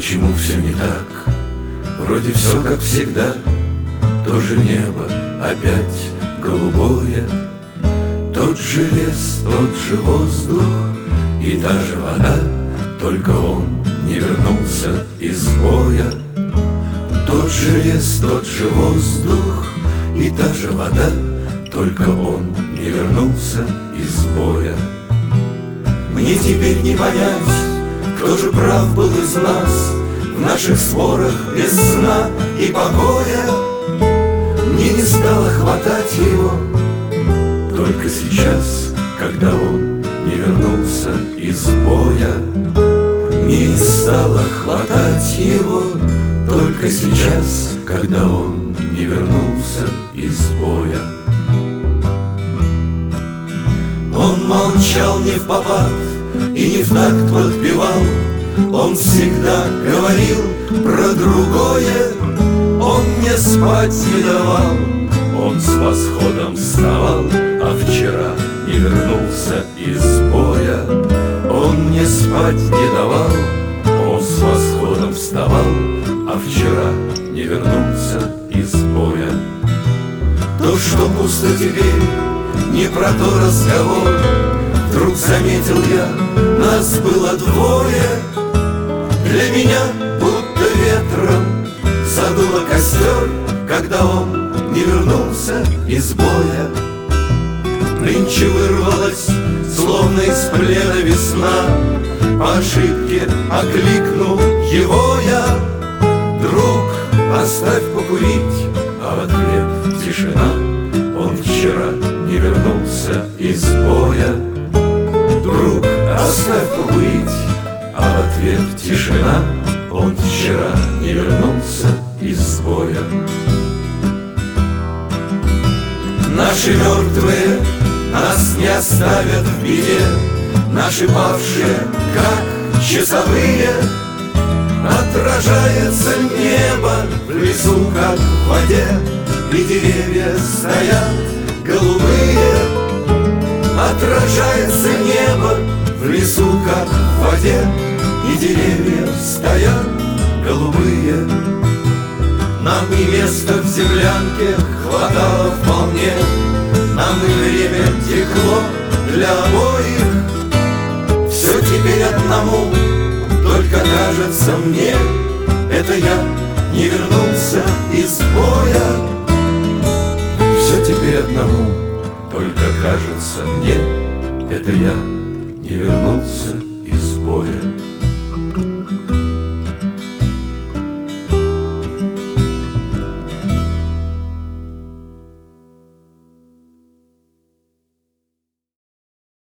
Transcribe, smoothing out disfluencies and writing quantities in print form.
почему все не так? Вроде все как всегда, то же небо опять голубое, тот же лес, тот же воздух и та же вода, только он не вернулся из боя. Тот же лес, тот же воздух и та же вода, только он не вернулся из боя. Мне теперь не понять, кто же прав был из нас в наших спорах без сна и покоя. Мне не стало хватать его только сейчас, когда он не вернулся из боя. Мне не стало хватать его только сейчас, когда он не вернулся из боя. Он молчал не впопад и не в такт подпевал, он всегда говорил про другое. Он мне спать не давал, он с восходом вставал, а вчера не вернулся из боя. Он мне спать не давал, он с восходом вставал, а вчера не вернулся из боя. То, что пусто теперь, не про то разговор. Вдруг заметил я, нас было двое. Для меня будто ветром задуло костер, когда он не вернулся из боя. Нынче вырвалась, словно из плена весна, по ошибке окликнул его я. Друг, оставь покурить, а в ответ тишина. Он вчера не вернулся из боя. Друг, оставь покурить, а в ответ тишина. Он вчера не вернулся из боя. Наши мертвые нас не оставят в беде, наши павшие, как часовые. Отражается небо в лесу, как в воде, и деревья стоят голубые. Отражается небо в лесу, как в воде, и деревья стоят голубые. Нам и места в землянке хватало вполне, нам и время текло для обоих. Все теперь одному, только кажется мне, это я не вернулся из боя. Все теперь одному, только кажется мне, это я не вернулся из боя.